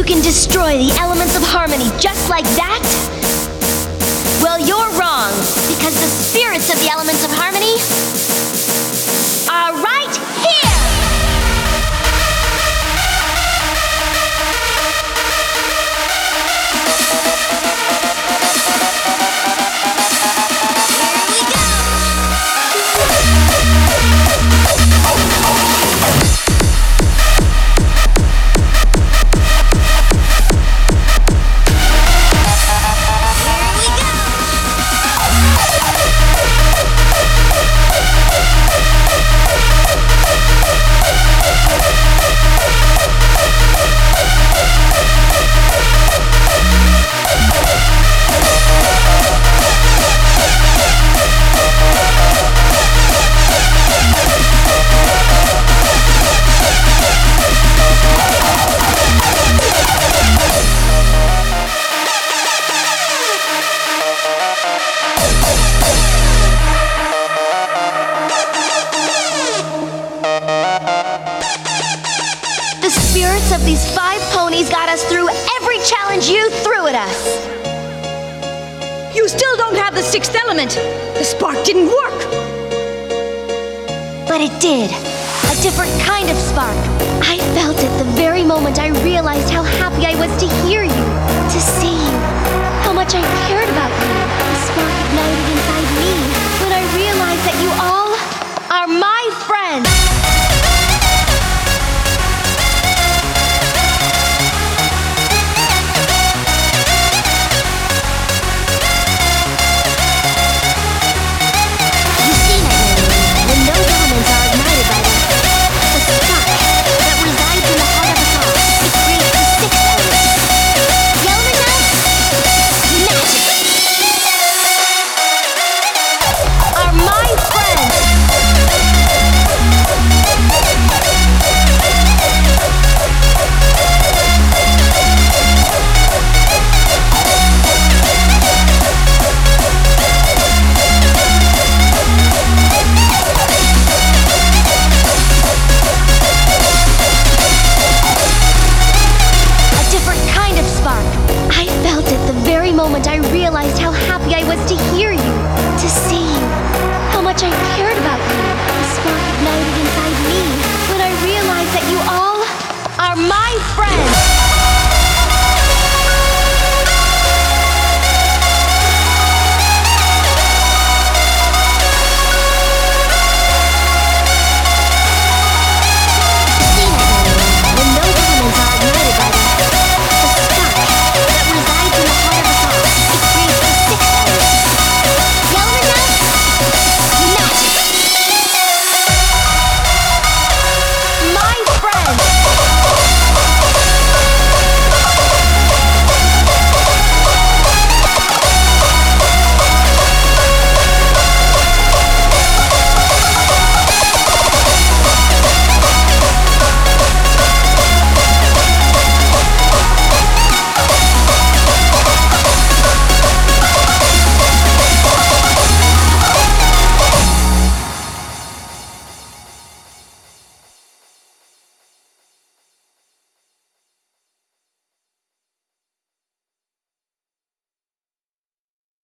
can destroy the elements of harmony just like that? Well, you're wrong, because the spirits of the elements of harmony are right here! The spirits of these 5 ponies got us through every challenge you threw at us. You still don't have the 6th element. The spark didn't work. But it did. A different kind of spark. I felt it the very moment I realized how happy I was to